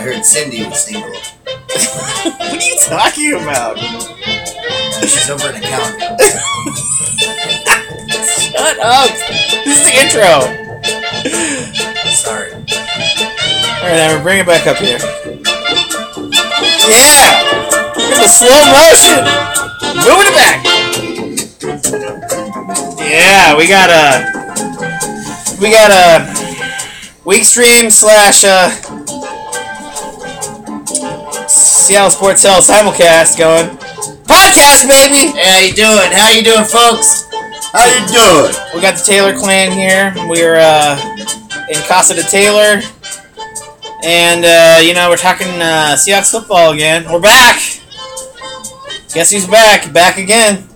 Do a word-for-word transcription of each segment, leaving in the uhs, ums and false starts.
heard Cindy was single. What are you talking about? Uh, she's over an account. Shut up! This is the intro. Sorry. Alright, Amber, bring it back up here. Yeah! It's a slow motion! Moving it back! Yeah, we got a... We got a... Week stream slash, uh... Seattle Sports Hell simulcast going. Podcast, baby! Hey, how you doing? How you doing, folks? How you doing? We got the Taylor clan here. We're, uh... in Casa de Taylor. And, uh, you know, we're talking uh, Seahawks football again. We're back! Guess who's back? Back again.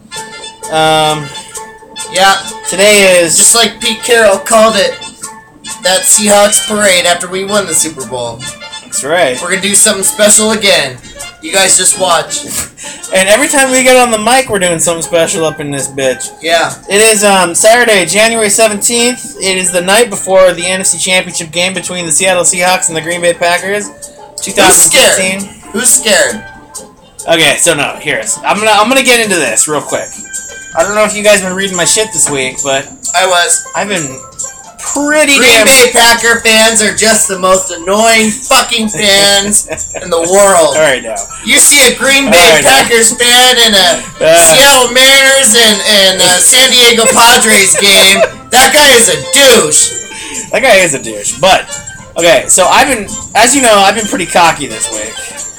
Um, Yeah, today is... just like Pete Carroll called it, that Seahawks parade after we won the Super Bowl. That's right. We're gonna do something special again. You guys just watch. And every time we get on the mic, we're doing something special up in this bitch. Yeah. It is um, Saturday, January seventeenth. It is the night before the N F C Championship game between the Seattle Seahawks and the Green Bay Packers. twenty fifteen. Who's scared? Okay, so no, here's I'm gonna I'm gonna get into this real quick. I don't know if you guys been reading my shit this week, but I was. I've been pretty Green damn. Bay Packer fans are just the most annoying fucking fans in the world. All right, now. You see a Green Bay All right, Packers fan in a Uh. Seattle Mariners and, and a San Diego Padres game, that guy is a douche. That guy is a douche, but okay. So I've been, as you know, I've been pretty cocky this week.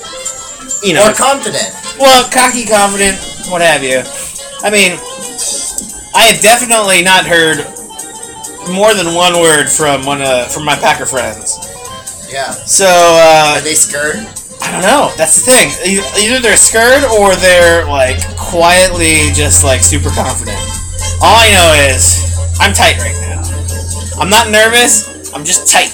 You know, More confident. well, cocky, confident, what have you. I mean, I have definitely not heard more than one word from one uh, from my Packer friends. Yeah. So uh, Are they scared? I don't know. That's the thing. E- Either they're scared or they're like quietly just like super confident. All I know is I'm tight right now. I'm not nervous. I'm just tight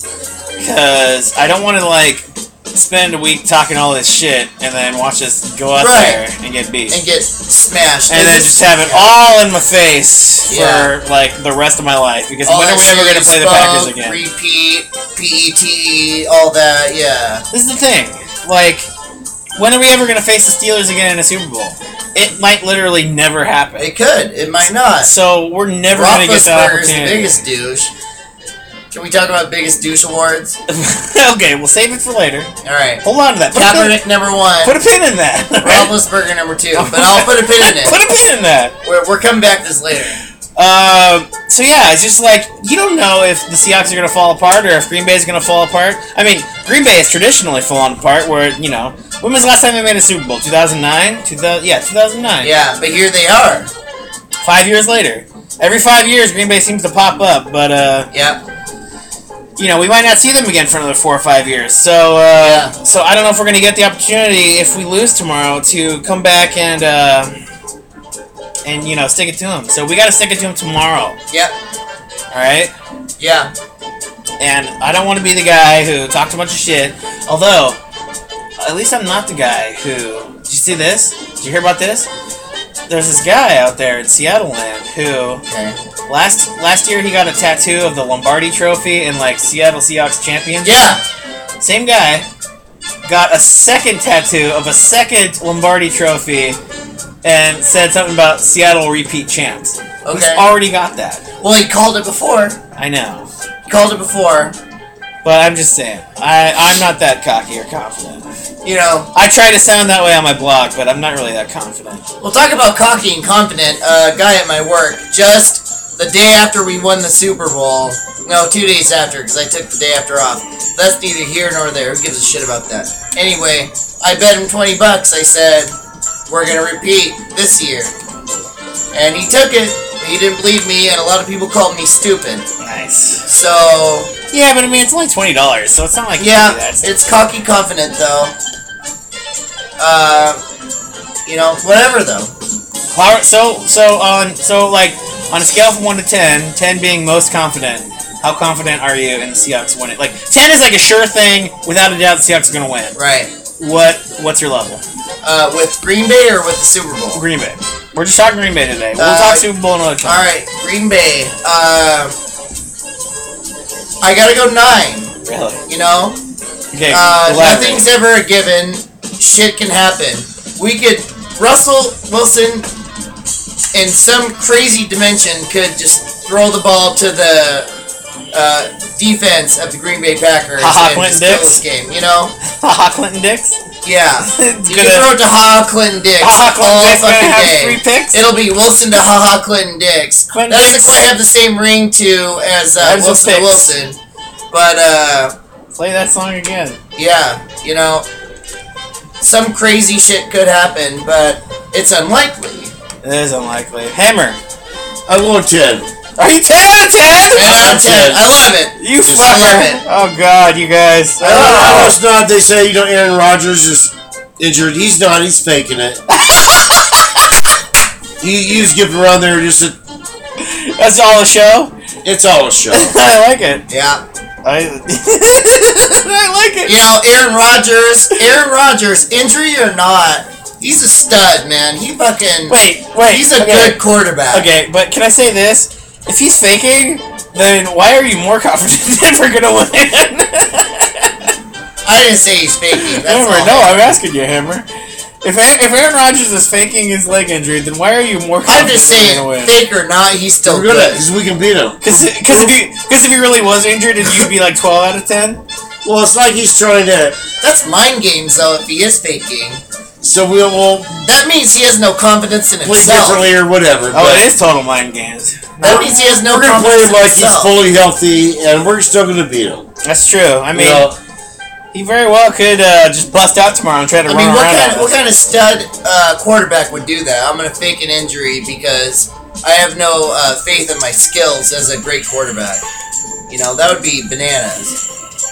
because I don't want to like spend a week talking all this shit and then watch us go out Right. there and get beat. And get smashed. And then just have it Yeah. all in my face for Yeah. like the rest of my life. Because All when are that we ever going to play the smoke, Packers again? Repeat, P E T, all that, yeah. This is the thing. Like, when are we ever going to face the Steelers again in a Super Bowl? It might literally never happen. It could, it might not. So we're never going to get that Roethlisberger's the opportunity. biggest douche. Can we talk about biggest douche awards? Okay, we'll save it for later. Alright. Hold on to that. Put a, pin, Kaepernick number one. put a pin in that. Roethlisberger number two. But I'll put a pin in it. Put a pin in that. We're, we're coming back to this later. Um, so yeah, it's just like, you don't know if the Seahawks are going to fall apart or if Green Bay is going to fall apart. I mean, Green Bay has traditionally fallen apart where, you know, when was the last time they made a Super Bowl? two thousand nine? two thousand, yeah, two thousand nine. Yeah, but here they are. Five years later. Every five years, Green Bay seems to pop up, but, uh, Yep. you know, we might not see them again for another four or five years. So, uh, Yeah. so I don't know if we're going to get the opportunity, if we lose tomorrow, to come back and, uh, and, you know, stick it to them. So we got to stick it to them tomorrow. Yep. Alright? Yeah. And I don't want to be the guy who talked a bunch of shit. Although, at least I'm not the guy who... Did you see this? Did you hear about this? There's this guy out there in Seattle land who... Okay. Last last year he got a tattoo of the Lombardi Trophy and like Seattle Seahawks champions. Yeah. Same guy got a second tattoo of a second Lombardi Trophy and said something about Seattle repeat champs. He's Okay. already got that. Well, he called it before. I know. He called it before. But I'm just saying, I, I'm not that cocky or confident. You know, I try to sound that way on my blog, but I'm not really that confident. we'll talk about cocky and confident. A uh, guy at my work, just the day after we won the Super Bowl, no, two days after, because I took the day after off. That's neither here nor there. Who gives a shit about that? Anyway, I bet him twenty bucks. I said, we're going to repeat this year. And he took it. He didn't believe me, and a lot of people called me stupid. Nice. So, Yeah, but I mean, it's only twenty dollars, so it's not like you yeah, can do that. it's cocky confident, though. Uh, you know, whatever, though. How, so, so on, so like on a scale from one to ten, ten being most confident, how confident are you in the Seahawks winning? Like ten is like a sure thing, without a doubt, the Seahawks are gonna win. Right. What, what's your level? Uh, with Green Bay or with the Super Bowl? Green Bay. We're just talking Green Bay today. We'll Uh, talk Super Bowl another time. Alright, Green Bay. Uh, I gotta go nine. Really? You know? Okay, Uh, elaborate. nothing's ever a given. Shit can happen. We could Russell Wilson in some crazy dimension could just throw the ball to the uh, defense of the Green Bay Packers Ha-ha, and Clinton just kill Dix. this game. You know? Haha, Clinton Dix. Yeah. It's You gonna- can throw it to Ha Clinton Dix Ha-ha, Clinton all Dix gonna fucking have day. three picks? It'll be Wilson to Ha Ha Clinton Dix. Clinton that doesn't Dix. quite have the same ring to as uh, There's a Wilson to fix. Wilson, but uh, Play that song again. yeah, you know, some crazy shit could happen, but it's unlikely. It is unlikely. Hammer. I'm going ten. Are you ten out of ten? ten out of ten. I love it. You Just love fucker. it. Oh god, you guys. I don't know how it's not. They say, you know, Aaron Rodgers is injured. He's not. He's faking it. he, he's skipping around there just. A, That's all a show? it's all a show. I like it. Yeah. I, I like it. You know, Aaron Rodgers, Aaron Rodgers, injury or not, he's a stud, man. He fucking, Wait, wait. he's a okay. good quarterback. Okay, but can I say this? If he's faking, then why are you more confident that we're gonna win? I didn't say he's faking. That's Hammer, all. no, I'm asking you, Hammer. If A- if Aaron Rodgers is faking his leg injury, then why are you more I'm confident just that saying, we're gonna win? fake or not, he's still We're gonna, good. because we can beat him. Because if he because if he really was injured, then you'd be like twelve out of ten. Well, it's like he's trying to. That's mind games, though, if he is faking. So we will That means he has no confidence in play himself. differently or whatever. Oh, but it is total mind games. That means he has no we're gonna play confidence him in like he's himself. fully healthy, and we're still gonna beat him. That's true. I mean, You know, he very well could uh, just bust out tomorrow and try to I run mean, what around. kind, at what us. kind of stud uh, quarterback would do that? I'm going to fake an injury because I have no uh, faith in my skills as a great quarterback. You know, that would be bananas.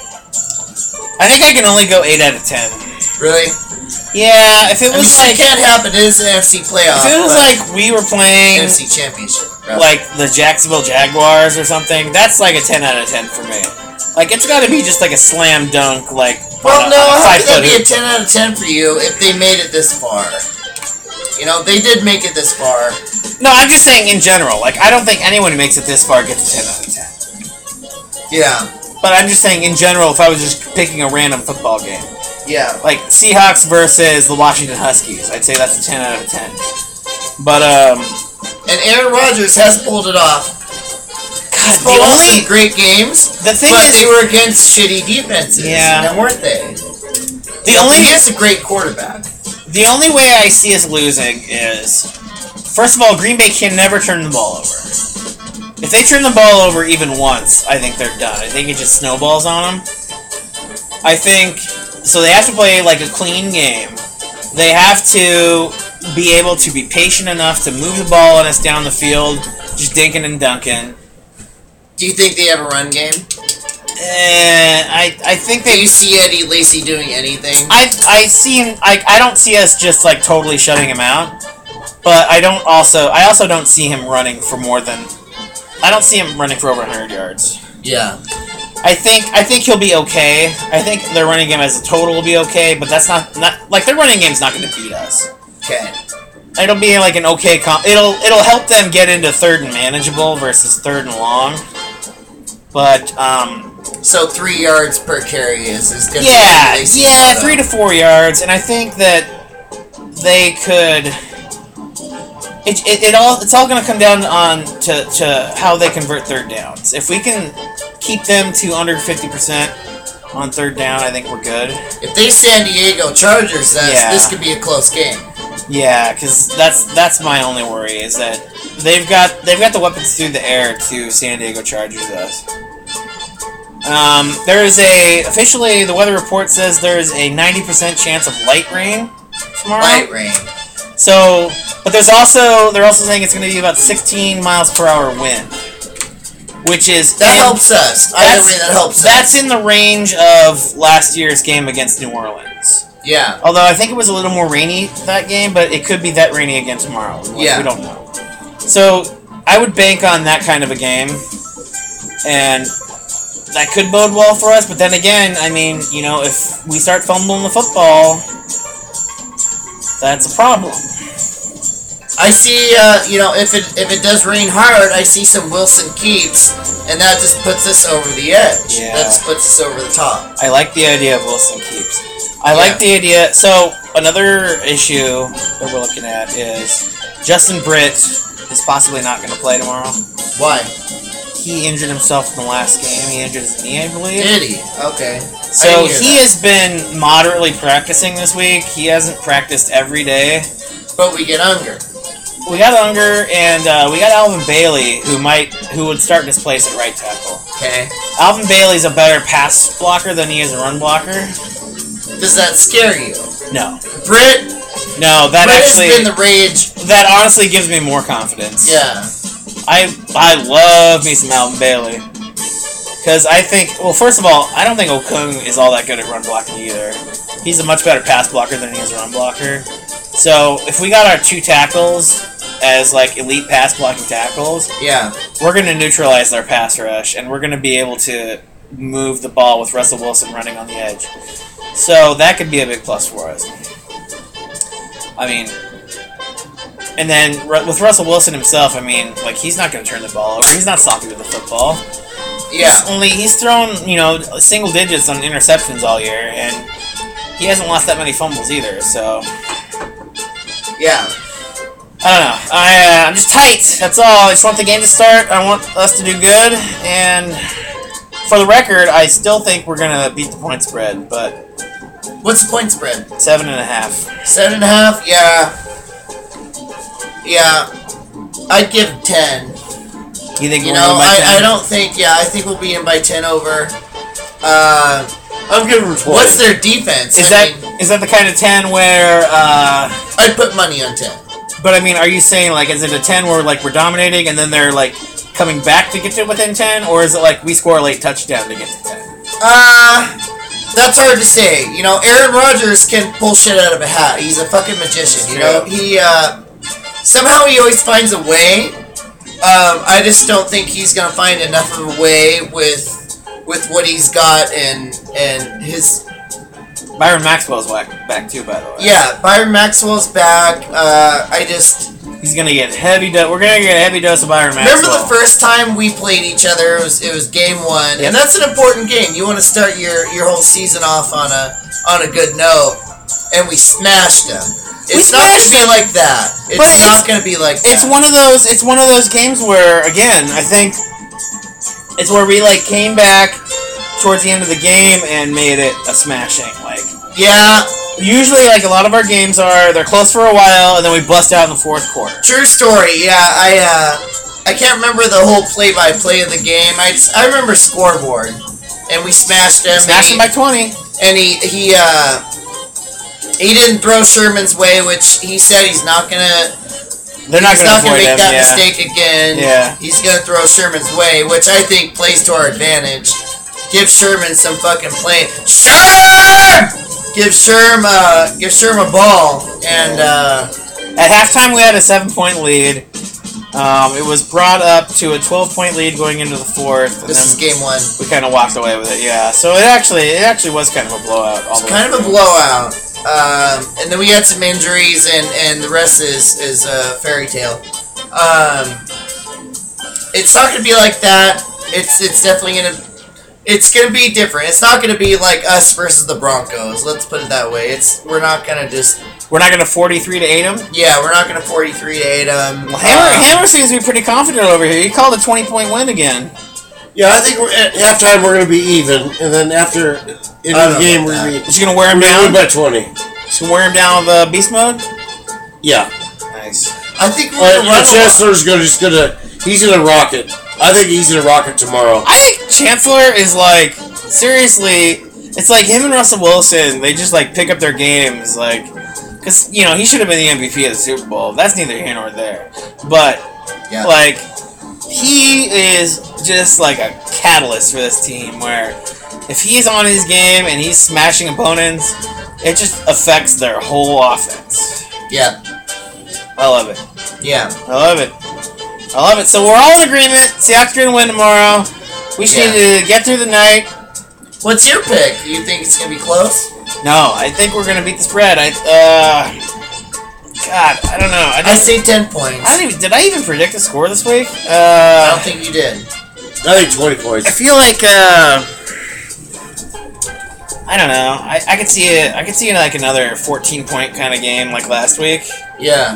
I think I can only go eight out of ten. Really? Yeah, if it I mean, was shit like can't happen. It is an N F C playoff. if it was but- like we were playing N F C championship. rather. like the Jacksonville Jaguars or something, that's like a ten out of ten for me. Like it's got to be just like a slam dunk, like Well, on a- no, on a how five could that foot be a hoop. ten out of ten for you if they made it this far? You know, they did make it this far. No, I'm just saying in general. Like I don't think anyone who makes it this far gets a ten out of ten. Yeah. But I'm just saying in general, if I was just picking a random football game, Yeah. like Seahawks versus the Washington Huskies, I'd say that's a ten out of ten. But um, And Aaron Rodgers has pulled it off. God, Pulled the off only some great games, the thing but is they were against shitty defenses. Yeah. Now, weren't they? the only He is a great quarterback. the only way I see us losing is, first of all, Green Bay can never turn the ball over. If they turn the ball over even once, I think they're done. I think it just snowballs on them. I think so. They have to play like a clean game. They have to be able to be patient enough to move the ball on us down the field, just dinking and dunking. Do you think they have a run game? And I I think Do they you see Eddie Lacy doing anything? I I see him. I I don't see us just like totally shutting him out, but I don't also I also don't see him running for more than I don't see him running for over one hundred yards. Yeah. I think I think he'll be okay. I think their running game as a total will be okay, but that's not not like their running game's not going to beat us. Okay. It'll be like an okay comp. It'll it'll help them get into third and manageable versus third and long. But um, So three yards per carry is is gonna yeah, be Lacy's yeah, motto. three to four yards, and I think that they could. It, it, it all it's all going to come down on to, to how they convert third downs. If we can keep them to under fifty percent on third down, I think we're good. If they San Diego Chargers, us, Yeah. this could be a close game. Yeah, because that's that's my only worry is that they've got they've got the weapons through the air to San Diego Chargers us. Um, there is a officially the weather report says there is a ninety percent chance of light rain tomorrow. Light rain. So, but there's also they're also saying it's going to be about sixteen miles per hour wind, which is That in- helps us. Either That's, way, that helps that's us. in the range of last year's game against New Orleans. Yeah. Although I think it was a little more rainy that game, but it could be that rainy again tomorrow. We- Yeah. we don't know. So I would bank on that kind of a game, and that could bode well for us. But then again, I mean, you know, if we start fumbling the football, that's a problem. I see, uh, you know, if it if it does rain hard, I see some Wilson keeps, and that just puts us over the edge. Yeah. That just puts us over the top. I like the idea of Wilson keeps. I Yeah. like the idea. So another issue that we're looking at is Justin Britt is possibly not going to play tomorrow. Why? He injured himself in the last game. He injured his knee, I believe. Did he? Okay. So I didn't hear he that. has been moderately practicing this week. He hasn't practiced every day. But we get Unger. We got Unger and uh, we got Alvin Bailey, who might who would start this place at right tackle. Okay. Alvin Bailey's a better pass blocker than he is a run blocker. Does that scare you? No, Britt, no, that Britt actually has been the rage. that honestly gives me more confidence. Yeah. I I love me some Alvin Bailey. Because I think, well, first of all, I don't think Okung is all that good at run blocking either. He's a much better pass blocker than he is a run blocker. So if we got our two tackles as like elite pass blocking tackles, Yeah. we're going to neutralize their pass rush, and we're going to be able to move the ball with Russell Wilson running on the edge. So that could be a big plus for us. I mean, and then Ru- with Russell Wilson himself, I mean, like, he's not going to turn the ball over. He's not sloppy with the football. Yeah. He's only he's thrown, you know, single digits on interceptions all year, and he hasn't lost that many fumbles either. So Yeah. I don't know. I uh, I'm just tight. That's all. I just want the game to start. I want us to do good, and for the record, I still think we're gonna beat the point spread, but What's the point spread? seven and a half. Seven and a half? Yeah. Yeah. I'd give ten. You think You we're know, gonna win by I, I ten? don't think, yeah, I think we'll beat them by ten over. Uh, I'm giving them twenty. what's their defense? Is I that mean, is that the kind of ten where? Uh, I'd put money on ten. but I mean, are you saying like is it a ten where like we're dominating and then they're like coming back to get to within ten, or is it like we score a late touchdown to get to ten? Uh, that's hard to say. You know, Aaron Rodgers can pull shit out of a hat. He's a fucking magician. You know, he, uh, somehow he always finds a way. Um, I just don't think he's gonna find enough of a way with with what he's got and and his. Byron Maxwell's whack back too, by the way. Yeah, Byron Maxwell's back. Uh, I just He's gonna get heavy dose. We're gonna get a heavy dose of Byron Maxwell. remember the first time we played each other. It was it was game one, Yep. and that's an important game. You want to start your your whole season off on a on a good note, and we smashed them. It's not going to smashed be them. like that. It's, But it's- not going to be like that. It's one of those. It's one of those games where, again, I think it's where we like came back towards the end of the game and made it a smashing. Like Yeah, usually, like a lot of our games are, they're close for a while and then we bust out in the fourth quarter. true story. Yeah, I uh, I can't remember the whole play-by-play of the game. I, just- I remember scoreboard, and we smashed them. Smashed and them he- by twenty. And he he uh he didn't throw Sherman's way, which he said he's not gonna. They're not he's going not to gonna avoid make them. that Yeah. mistake again. Yeah. He's gonna throw Sherman's way, which I think plays to our advantage. Give Sherman some fucking play. Sherm! Give Sherm uh give Sherm a ball, and uh At halftime, we had a seven-point lead. Um, it was brought up to a twelve-point lead going into the fourth. And this is then game one. we kind of walked away with it. Yeah. So it actually, it actually was kind of a blowout. All the way Kind of a through. blowout. Um, and then we had some injuries, and, and the rest is is a fairy tale. Um, it's not gonna be like that. It's it's definitely gonna it's gonna be different. It's not gonna be like us versus the Broncos. Let's put it that way. It's we're not gonna just We're not going to forty-three to eight them. yeah we're not gonna forty-three to eight them. Well, Hammer, Hammer seems to be pretty confident over here. He called a twenty-point win again. Yeah, I think we're, at halftime we're going to be even, and then after in I don't the know game about we're that. going to be Is he going to wear him we're down? gonna win by twenty. Is he going to wear him down with uh, beast mode? Yeah. Nice. I think we're Uh, gonna run a lot. Chancellor's going to just going to he's going to rock it. I think he's going to rock it tomorrow. I think Chancellor is like, seriously, it's like him and Russell Wilson, they just like pick up their games, like, because, you know, he should have been the M V P of the Super Bowl. That's neither here nor there. But, Yeah. like, he is just like a catalyst for this team where if he's on his game and he's smashing opponents, it just affects their whole offense. Yeah, I love it. yeah. I love it. I love it. So we're all in agreement. Seattle's going to win tomorrow. We just Yeah. need to get through the night. What's your pick? You think it's gonna be close? No, I think we're going to beat the spread. I uh, God, I don't know. I, I say ten points. I don't even. Did I even predict a score this week? I Uh, don't think you did. I think twenty I points. feel like. Uh, I don't know. I, I could see it. I could see it like another fourteen point kind of game like last week. Yeah.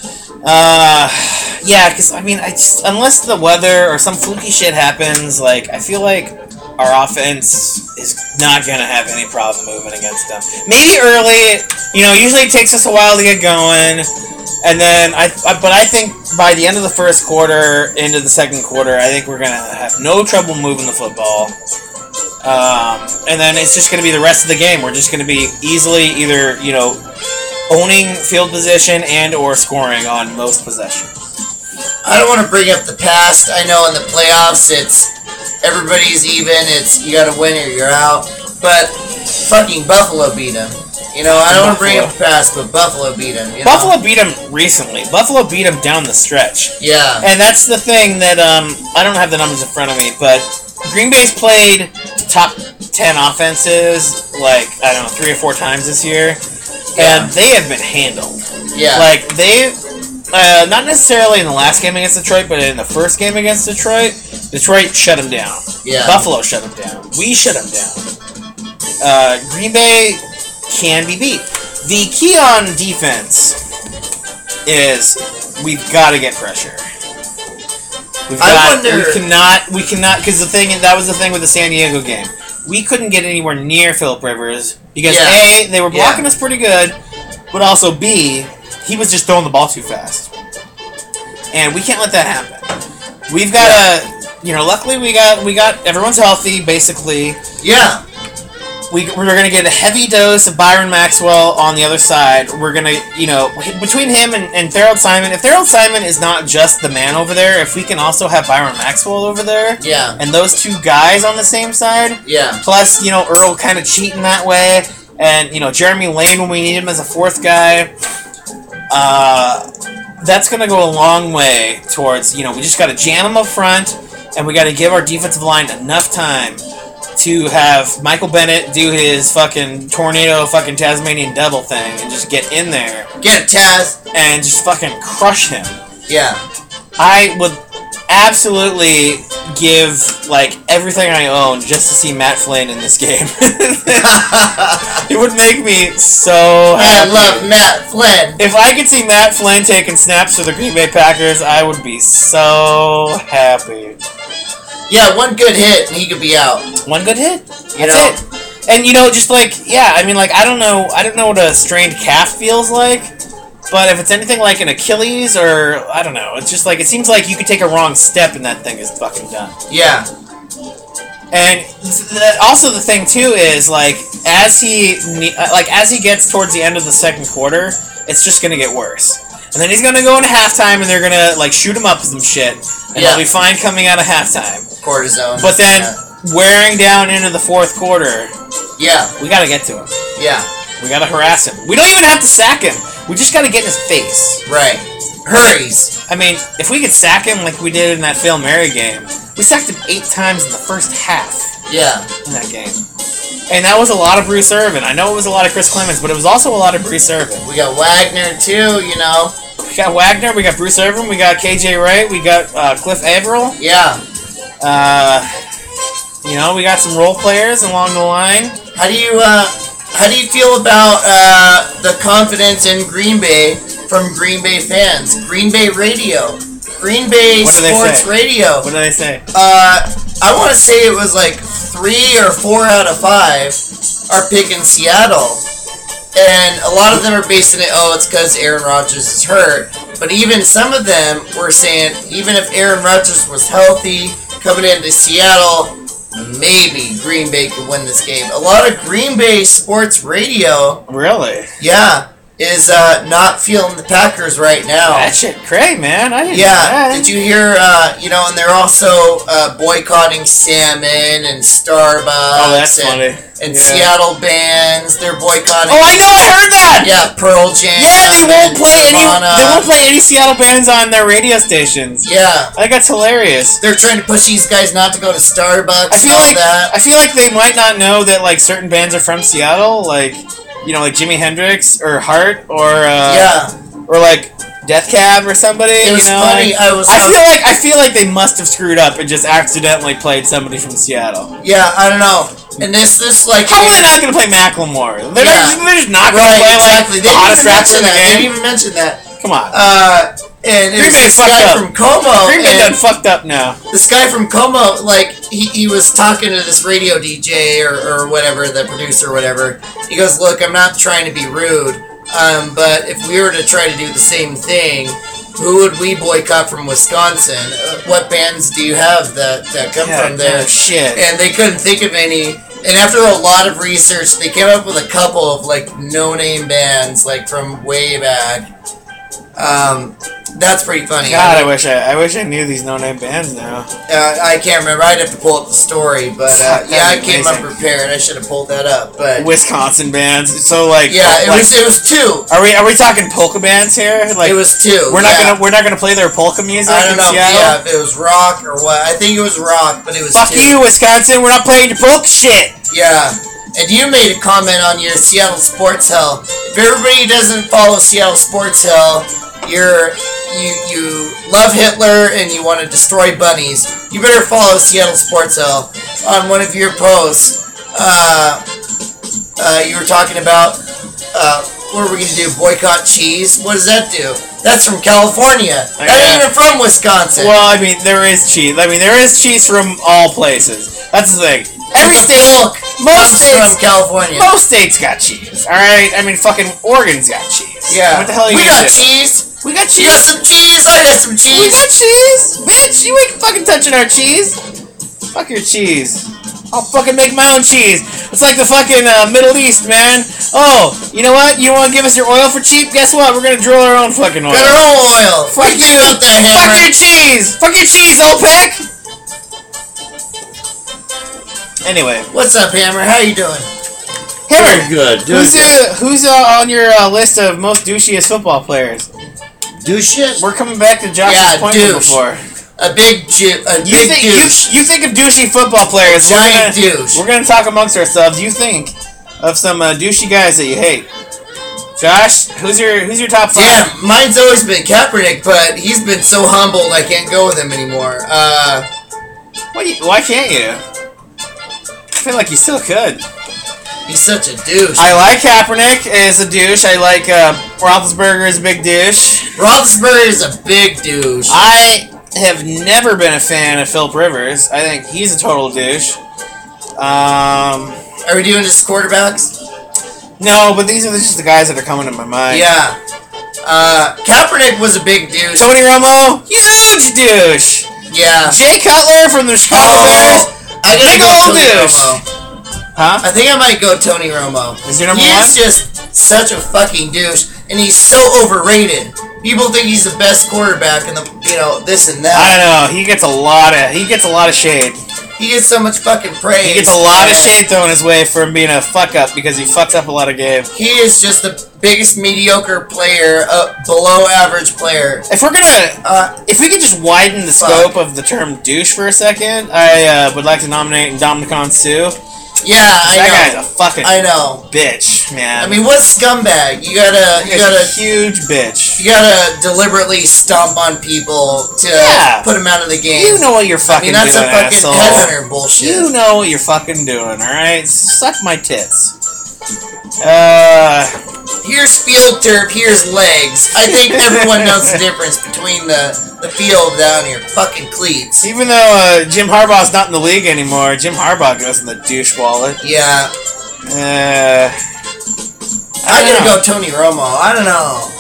Uh, yeah, because I mean, I just, unless the weather or some fluky shit happens, like I feel like our offense is not gonna have any problem moving against them. Maybe early, you know. Usually it takes us a while to get going, and then I, I. But I think by the end of the first quarter, into the second quarter, I think we're gonna have no trouble moving the football. Um, and then it's just gonna be the rest of the game. We're just gonna be easily either you know owning field position and or scoring on most possessions. I don't want to bring up the past. I know in the playoffs it's everybody's even. It's you got to win or you're out. But fucking Buffalo beat them. You know, I don't want to bring up the past, but Buffalo beat them. You know? Buffalo beat them recently. Buffalo beat them down the stretch. Yeah. And that's the thing that um I don't have the numbers in front of me, but Green Bay's played top ten offenses like I don't know three or four times this year, Yeah. and they have been handled. Yeah. Like they, uh, not necessarily in the last game against Detroit, but in the first game against Detroit, Detroit shut them down. Yeah. Buffalo shut them down. We shut them down. Uh, Green Bay can be beat. The key on defense is we've got to get pressure. We've I got, wonder- we cannot, we cannot, because the thing, that was the thing with the San Diego game. We couldn't get anywhere near Phillip Rivers because Yeah. A, they were blocking Yeah. us pretty good, but also B, he was just throwing the ball too fast. And we can't let that happen. We've got to, you know, luckily we got, we got, everyone's healthy, basically. Yeah. We, we're going to get a heavy dose of Byron Maxwell on the other side. We're going to, you know, between him and, and Thurl Simon, if Thurl Simon is not just the man over there, if we can also have Byron Maxwell over there, Yeah. and those two guys on the same side, Yeah. plus, you know, Earl kind of cheating that way, and, you know, Jeremy Lane when we need him as a fourth guy, uh, that's going to go a long way towards, you know, we just got to jam them up front, and we got to give our defensive line enough time to have Michael Bennett do his fucking tornado fucking Tasmanian devil thing and just get in there Get it, Taz. and just fucking crush him. Yeah. I would absolutely give like everything I own just to see Matt Flynn in this game. It would make me so I happy. love Matt Flynn. If I could see Matt Flynn taking snaps for the Green Bay Packers, I would be so happy. Yeah, one good hit and he could be out. One good hit. That's You know? it. And you know, just like yeah, I mean, like I don't know, I don't know what a strained calf feels like, but if it's anything like an Achilles or I don't know, it's just like it seems like you could take a wrong step and that thing is fucking done. Yeah. And th- also the thing too is like as he ne- uh, like as he gets towards the end of the second quarter, it's just gonna get worse. And then he's gonna go into halftime and they're gonna like shoot him up with some shit, and Yeah. he'll be fine coming out of halftime. Cortisone. But then Yeah. wearing down into the fourth quarter, Yeah. we gotta get to him. Yeah. We gotta harass him. We don't even have to sack him. We just gotta get in his face. Right. Hurries. I mean, if we could sack him like we did in that Phil Mary game, we sacked him eight times in the first half Yeah. in that game. And that was a lot of Bruce Irvin. I know it was a lot of Chris Clemens, but it was also a lot of Bruce Irvin. We got Wagner too, you know. We got Wagner, we got Bruce Irvin, we got K J Wright, we got uh, Cliff Averill. Yeah. Uh, you know, we got some role players along the line. How do you uh how do you feel about uh the confidence in Green Bay from Green Bay fans? Green Bay Radio. Green Bay What do they Sports say? Radio. What did I say? Uh I wanna say it was like three or four out of five are picking Seattle. And a lot of them are basing it, oh, it's because Aaron Rodgers is hurt. But even some of them were saying, even if Aaron Rodgers was healthy coming into Seattle, maybe Green Bay could win this game. A lot of Green Bay sports radio, Really? yeah, is uh, not feeling the Packers right now. That shit crazy, man. I didn't know Yeah, that. did you hear, uh, you know, and they're also uh, boycotting salmon and Starbucks Oh, that's and, funny. and Yeah. Seattle bands. They're boycotting. Oh, I know, I heard that! Yeah, Pearl Jam. Yeah, they won't and play any. Nirvana. They won't play any Seattle bands on their radio stations. Yeah, I think that's hilarious. they're trying to push these guys not to go to Starbucks I feel and all like that. I feel like they might not know that like certain bands are from Seattle, like you know, like Jimi Hendrix or Heart or uh, Yeah, or like Death Cab or somebody. It was you know, funny. like, I was. I feel like I feel like they must have screwed up and just accidentally played somebody from Seattle. Yeah, I don't know. And this, this like. How are they not going to play Macklemore? They're, Yeah. not, they're just not going Right, to play exactly. like They the didn't hottest even rapper mention in the that. They game. didn't even mention that. Come on. Uh, and it Green was Bay this fucked guy up. from Como. Green Bay and done fucked up now. This guy from Como, like, he, he was talking to this radio D J or, or whatever, the producer or whatever. He goes, look, I'm not trying to be rude, um, but if we were to try to do the same thing, who would we boycott from Wisconsin? Uh, what bands do you have that, that come Yeah, from there? no shit. And they couldn't think of any. And after a lot of research, they came up with a couple of, like, no-name bands, like, from way back. Um, that's pretty funny. God, I wish I, I wish I knew these no-name bands now. Uh, I can't remember. I'd have to pull up the story, but uh, That'd yeah, I be came amazing. unprepared. I should have pulled that up, but Wisconsin bands. So like, yeah, it like, was it was two. Are we are we talking polka bands here? Like It was two. we're not yeah. gonna we're not gonna play their polka music I don't in know. Seattle. Yeah, if it was rock or what. I think it was rock, but it was Fuck two. you, Wisconsin. We're not playing your polka shit. Yeah. And you made a comment on your Seattle Sports Hell. If everybody doesn't follow Seattle Sports Hell, you're you you love Hitler and you want to destroy bunnies. You better follow Seattle Sports Hell. On one of your posts, uh, uh, you were talking about uh, what are we gonna do? Boycott cheese? What does that do? That's from California. That ain't even from Wisconsin. Well, I mean, there is cheese. I mean, there is cheese from all places. That's the thing. Every the state, milk most comes from states, California. most states got cheese. All right. I mean, fucking Oregon's got cheese. Yeah. What the hell are you we gonna got do? cheese. We got You got cheese. some cheese? I got some We cheese. got cheese, bitch. You ain't fucking touching our cheese. Fuck your cheese. I'll fucking make my own cheese. It's like the fucking uh, Middle East, man. Oh, you know what? You want to give us your oil for cheap? Guess what? We're gonna drill our own fucking oil. Got our own oil. Fuck What you. you about that, Fuck Hammer? your cheese. Fuck your cheese, OPEC. Anyway, What's up, Hammer? How you doing? Hammer, Doing good. Doing who's good. uh, who's uh, on your uh, list of most douchiest football players? Do shit. We're coming back to Josh's Yeah, point from douche. before. A big ju- a You big think douche. you, you think of douchey football players? Giant we're gonna, douche. We're gonna talk amongst ourselves. You think of some uh, douchey guys that you hate? Josh, who's your who's your top five? Damn, mine's always been Kaepernick, but he's been so humbled I can't go with him anymore. Uh, Why, you- why can't you? I feel like you still could. he's such a douche. I like Kaepernick as a douche. I like uh, Roethlisberger as a big douche. Roethlisberger is a big douche. I have never been a fan of Philip Rivers. I think he's a total douche. Um, Are we doing just quarterbacks? no, but these are just the guys that are coming to my mind. Yeah. Uh, Kaepernick was a big douche. Tony Romo, huge douche. Yeah. Jay Cutler from the Chicago Bears, Oh, I gotta big go old Tony douche. Romo. Huh? I think I might go Tony Romo. Is your number he one? is just such a fucking douche, and he's so overrated. People think he's the best quarterback, and the you know this and I that. don't know. He gets a lot of he gets a lot of shade. He gets so much fucking praise. He gets a lot of and shade thrown his way for being a fuck up because he fucks up a lot of games. He is just the biggest mediocre player, uh, below average player. If we're gonna, Uh, if we could just widen the Fuck. scope of the term douche for a second, I uh, would like to nominate Dominican Sue. yeah, I That know. guy's a fucking I know. bitch, man. I mean, what scumbag? You gotta, you He's gotta, a huge bitch. you gotta deliberately stomp on people to Yeah. put them out of the game. You know what you're I fucking mean, that's doing, a fucking asshole. headhunter bullshit. You know what you're fucking doing, alright? Suck my tits. Uh, Here's field turf, here's legs. I think everyone knows the difference between the, the field down here. Fucking cleats. even though uh, Jim Harbaugh's not in the league anymore, Jim Harbaugh goes in the douche wallet. Yeah. Uh, I I'm don't gonna know. go Tony Romo. I don't know.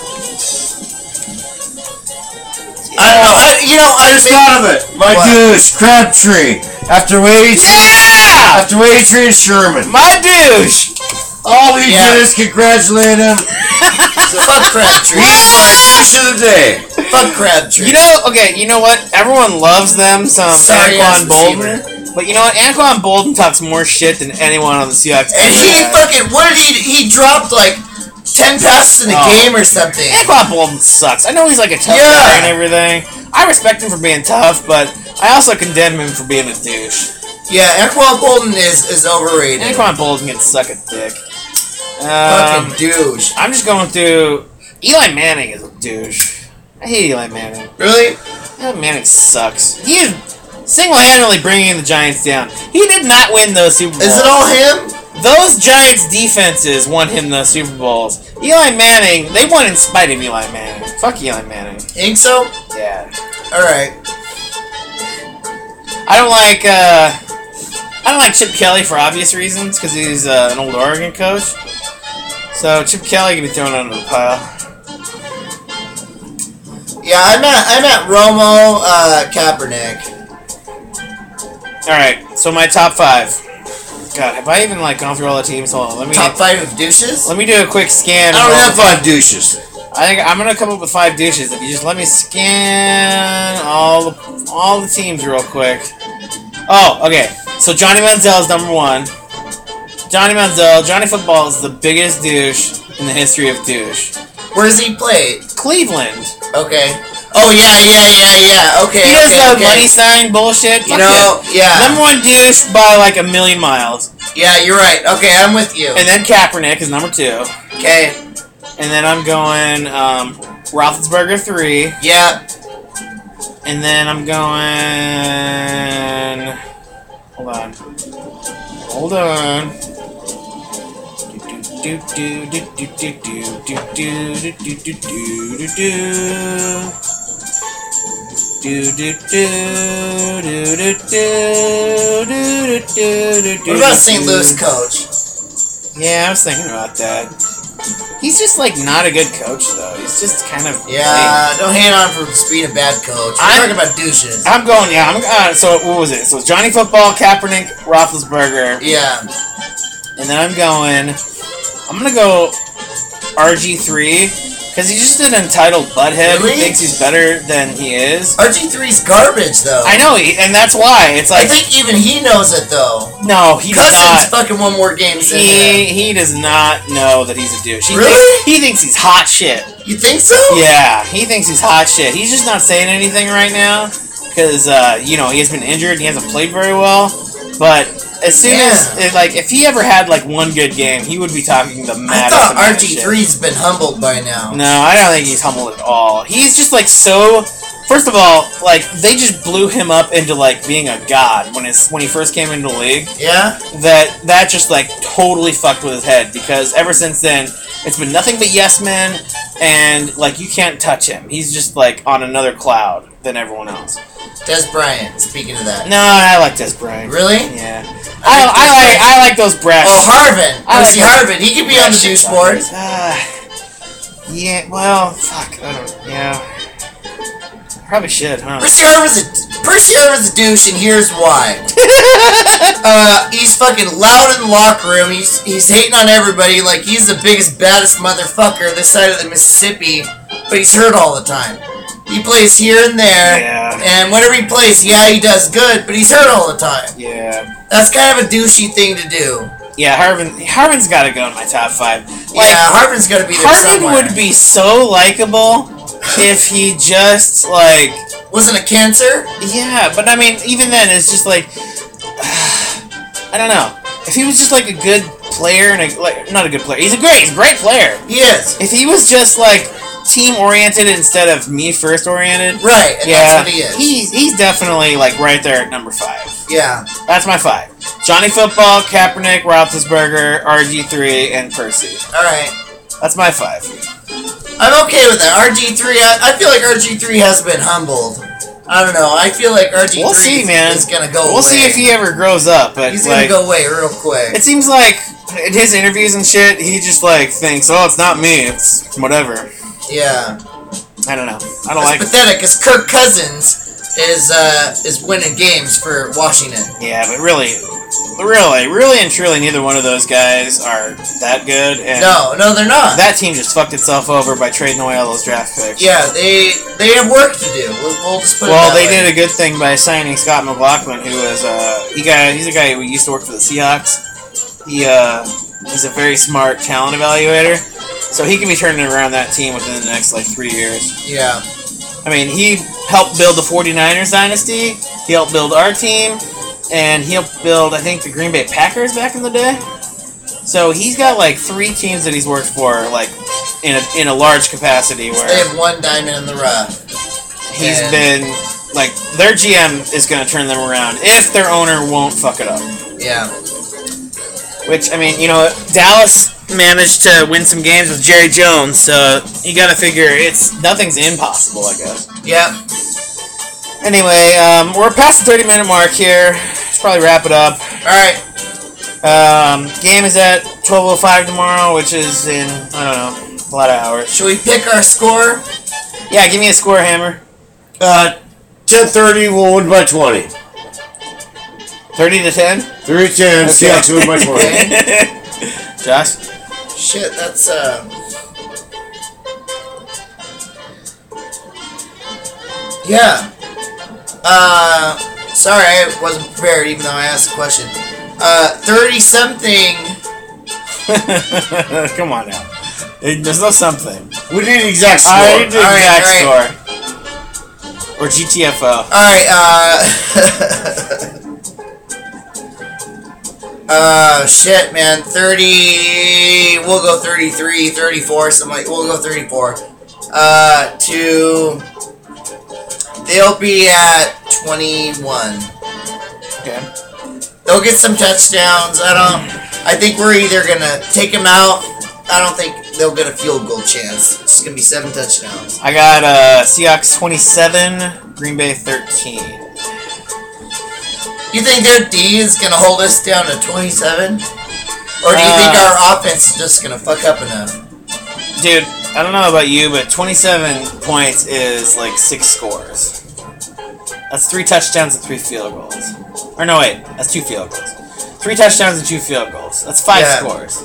I don't know. I, you know, I Just think, thought of it. My What? douche, Crabtree. After waiting, Yeah! after waiting, Sherman. My douche! All he Yeah. did is congratulate him. fuck Crabtree. He's my douche of the day. Fuck Crabtree. You know, okay, you know what? Everyone loves them, some Sorry, ass Anquan Bolden. But you know what? Anquan Bolden talks more shit than anyone on the Seahawks. and ever he has. fucking, what did he, he dropped like ten passes in a Oh. game or something. Anquan Bolden sucks. I know he's like a tough Yeah. guy and everything. I respect him for being tough, but I also condemn him for being a douche. Yeah, Anquan Bolden is, is overrated. Anquan Bolden can suck a dick. Um, Fucking douche. I'm just going through. Eli Manning is a douche. I hate Eli Manning. Really? Eli Manning sucks. He is single-handedly bringing the Giants down. He did not win those Super Bowls. Is it all him? Those Giants defenses won him those Super Bowls. Eli Manning, they won in spite of Eli Manning. Fuck Eli Manning. Think so? Yeah. Alright. I don't like, uh... I don't like Chip Kelly for obvious reasons, because he's uh, an old Oregon coach. So Chip Kelly can be thrown under the pile. Yeah, I'm at, I'm at Romo, uh, Kaepernick. Alright, so my top five. God, have I even, like, gone through all the teams? Hold on, let me... Top five of douches? Let me do a quick scan. I of don't all have the- five douches. I think I'm gonna come up with five douches if you just let me scan all the all the teams real quick. Oh, okay. So Johnny Manziel is number one. Johnny Manziel, Johnny Football is the biggest douche in the history of douche. Where's he played? Cleveland. Okay. Oh, yeah, yeah, yeah, yeah. Okay, He does okay, the okay. money sign bullshit. You Fuck know, it. yeah. Number one douche by like a million miles. Yeah, you're right. Okay, I'm with you. And then Kaepernick is number two. Okay. And then I'm going um, Roethlisberger three. Yeah. And then I'm going... Hold on. Hold on. Do do do do do do do do do do do do do. Do do do do do do do do. What about Saint Louis coach? Yeah, I was thinking about that. He's just like not a good coach though. He's just kind of Yeah, don't hate on him for just being a bad coach. We're I'm- talking about douches. I'm going. Yeah, I'm. Uh, so what was it? So it's Johnny Football, Kaepernick, Roethlisberger, Yeah. and then I'm going. I'm gonna go R G three because he's just an entitled butthead Really? who thinks he's better than he is. R G three's garbage, though. I know, he, and that's why it's I like think even he knows it, though. no, he does Cousins not. fucking won more games than He him. he does not know that he's a douche. He Really? Thinks, he thinks he's hot shit. You think so? Yeah, he thinks he's hot shit. He's just not saying anything right now because uh, you know he has been injured. And he hasn't played very well. But as soon Yeah. as it, like if he ever had like one good game, he would be talking the I maddest. thought amount R of G shit. three's been humbled by now. No, I don't think he's humble at all. He's just like so. First of all, like they just blew him up into like being a god when his when he first came into the league. Yeah? That that just like totally fucked with his head because ever since then it's been nothing but yes men and like you can't touch him. He's just like on another cloud than everyone else. Des Bryant, speaking of that. No, I like Des Bryant. Really? Yeah, I I, like I, Des like I like those brash. Oh, Harvin. I Percy like- Harvin. He could be on the douche board. Uh, yeah, well, fuck. I don't. Yeah, probably should, huh? Percy Harvin's a, Percy Harvin's a douche, and here's why. uh, he's fucking loud in the locker room. He's he's hating on everybody like he's the biggest, baddest motherfucker this side of the Mississippi, but he's hurt all the time. He plays here and there, Yeah. and whenever he plays, yeah, he does good, but he's hurt all the time. Yeah. That's kind of a douchey thing to do. Yeah, Harvin. Harvin's got to go in my top five. Like, yeah, Harvin's got to be there Harvin somewhere. would be so likable if he just like. Wasn't it cancer? Yeah, but I mean, even then, it's just like I don't know. If he was just like a good player and a, like not a good player, he's a great, he's a great player. He is. If he was just like team oriented instead of me first oriented, Right, and yeah, that's what he is. he's he's definitely like right there at number five. Yeah. That's my five: Johnny Football, Kaepernick, Roethlisberger, R G three, and Percy. Alright. That's my five. I'm okay with that. R G three, I, I feel like R G three has been humbled. I don't know. I feel like R G three We'll see, man. is going to go We'll away. see if he ever grows up, but He's going like, to go away real quick. it seems like in his interviews and shit, he just like thinks, "Oh, it's not me, it's whatever." Yeah. I don't know. I don't It's like. pathetic because Kirk Cousins is uh, is winning games for Washington. Yeah, but really, really, really and truly, neither one of those guys are that good. And No, no, they're not. that team just fucked itself over by trading away all those draft picks. Yeah, they they have work to do. We'll, we'll just put Well, it that they way. did a good thing by signing Scott McLaughlin, who was uh, he got he's a guy who used to work for the Seahawks. He uh, he's a very smart talent evaluator, so he can be turning around that team within the next like three years. Yeah. I mean, he helped build the 49ers dynasty. He helped build our team, and he helped build I think the Green Bay Packers back in the day. So he's got like three teams that he's worked for, like in a in a large capacity. Where They have one diamond in the rough. he's And- been like their G M is going to turn them around if their owner won't fuck it up. Yeah. Which I mean, you know, Dallas managed to win some games with Jerry Jones, so you got to figure it's nothing's impossible, I guess. Yeah. Anyway, um, we're past the thirty minute mark here. Should probably wrap it up. Alright. Um, game is at twelve oh five tomorrow, which is in, I don't know, a lot of hours. Should we pick our score? Yeah, give me a score, Hammer. Uh, ten thirty, we'll win by twenty. thirty to ten? three ten, Seahawks win by twenty. Okay. Josh? Shit, that's, uh... Yeah. Uh, sorry, I wasn't prepared even though I asked the question. Uh, thirty-something... Come on now. There's no something. We need the exact score. I need the Alright, exact alright. score. Or G T F O. Alright, uh... uh, shit, man. thirty... We'll go thirty-three, thirty-four, something like... We'll go thirty-four. Uh, to... They'll be at twenty-one. Okay. They'll get some touchdowns. I don't... I think we're either gonna take them out. I don't think they'll get a field goal chance. It's gonna be seven touchdowns. I got uh, Seahawks twenty-seven, Green Bay thirteen. You think their D is gonna hold us down to twenty-seven? Or do you think Uh, our offense is just gonna fuck up enough? Dude, I don't know about you, but twenty-seven points is like six scores. That's three touchdowns and three field goals. Or no, wait, that's two field goals. Three touchdowns and two field goals. That's five Yeah. scores.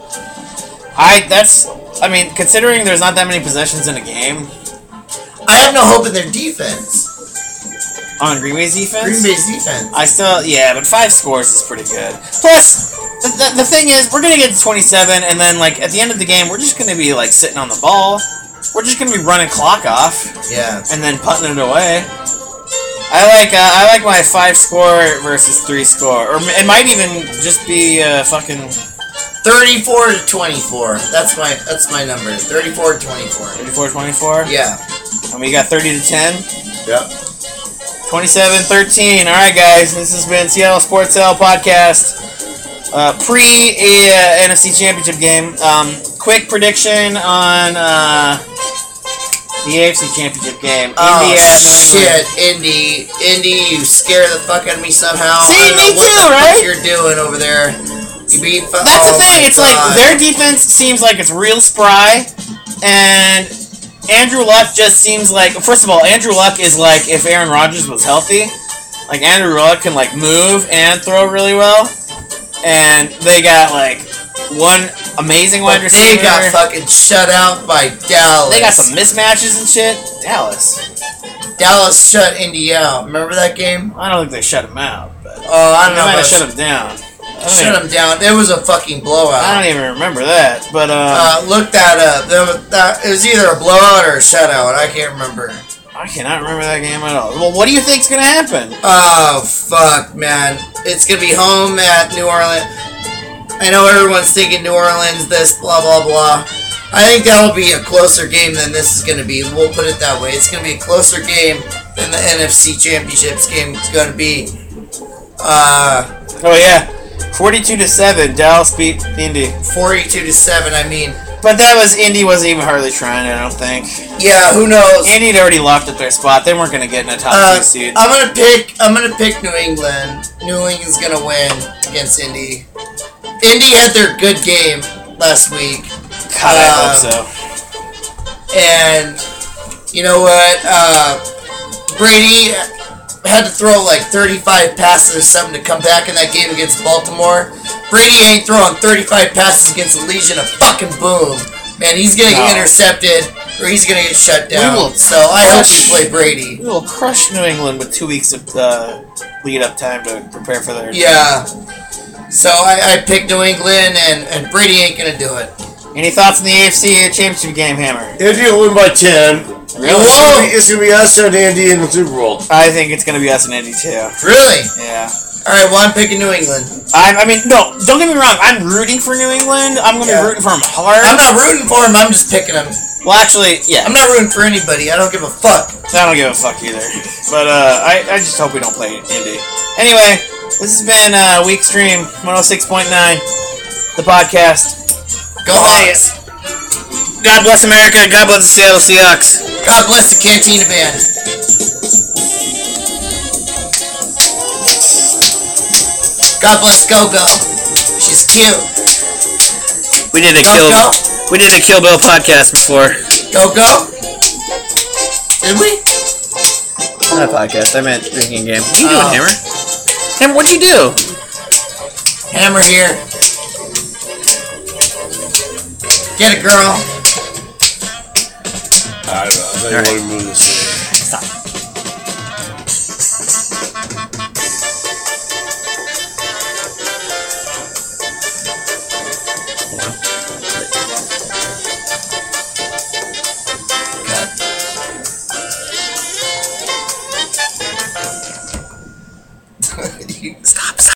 I, that's, I mean, considering there's not that many possessions in a game I have no hope in their defense. on Green Bay's defense. Green Bay's defense. I still, yeah, but five scores is pretty good. Plus, the, the, the thing is, we're gonna get to twenty-seven, and then like at the end of the game, we're just gonna be like sitting on the ball. We're just gonna be running clock off Yeah. and then putting it away. I like, uh, I like my five score versus three score, or it might even just be uh, fucking thirty-four to twenty-four. That's my that's my number. thirty-four to twenty-four. thirty-four twenty-four. Yeah. And we got thirty to ten. Yep. twenty-seven thirteen. All right, guys. This has been Seattle Sports Cell podcast. Uh, pre uh, N F C Championship game. Um, quick prediction on uh, the A F C Championship game. Oh Indy at New England. shit, Indy, Indy, you scare the fuck out of me somehow. See, I don't me know what too, the right? fuck you're doing over there. You beat. Fu- That's oh the thing. my It's God. like their defense seems like it's real spry, and Andrew Luck just seems like. First of all, Andrew Luck is like if Aaron Rodgers was healthy. Like Andrew Luck can like move and throw really well, and they got like one amazing wide But receiver. they got fucking shut out by Dallas. They got some mismatches and shit. Dallas. Dallas shut Indy out. Remember that game? I don't think they shut him out, but Oh, I they don't know. might have about shut him down. I don't, Shut even, him down. It was a fucking blowout. I don't even remember that, but uh, Uh, look that up. There was, that, it was either a blowout or a shutout. I can't remember. I cannot remember that game at all. Well, what do you think's gonna happen? Oh, fuck, man. It's going to be home at New Orleans. I know everyone's thinking New Orleans, this, blah, blah, blah. I think that'll be a closer game than this is going to be. We'll put it that way. It's going to be a closer game than the N F C Championships game is going to be. Uh, Oh yeah, forty-two to seven. Dallas beat Indy, forty-two to seven, I mean. but that was Indy wasn't even hardly trying. I don't think Yeah, who knows? Indy had already locked up their spot. They weren't gonna get in a top Uh, two seed. I'm gonna pick. I'm gonna pick New England. New England's gonna win against Indy. Indy had their good game last week, God, I uh, hope so. and you know what? Uh, Brady had to throw like thirty-five passes or something to come back in that game against Baltimore. Brady ain't throwing thirty-five passes against the Legion of fucking Boom. Man, he's gonna get No. intercepted or he's gonna get shut down. will So I hope we crush- play Brady. We will crush New England with two weeks of uh, lead-up time to prepare for their. Yeah. So I, I picked New England, and, and Brady ain't gonna do it. Any thoughts on the A F C Championship game, Hammer? Indy will win by ten. Really? It's gonna, be, it's gonna be us and Andy in the Super Bowl. I think it's gonna be us and Indy too. Really? Yeah. All right. Well, I'm picking New England. I, I mean, no, don't get me wrong. I'm rooting for New England. I'm gonna Yeah. be rooting for them hard. I'm not rooting for him. I'm just picking him. Well, actually, yeah. I'm not rooting for anybody. I don't give a fuck. I don't give a fuck either. But uh, I, I just hope we don't play Indy. Anyway, this has been uh, Week Stream one oh six point nine, the podcast. Go Hawks. God bless America. God bless the Seattle Seahawks. God bless the Cantina Band. God bless Go-Go. She's cute. We did a Go, kill. go. We did a Kill Bill podcast before. Go-Go? Did we? Not a podcast. I meant drinking game. What are you Oh. doing, Hammer? Hammer, what do you do? Hammer here. Get it, girl. I don't know. I think All right. I want to move this thing. Stop.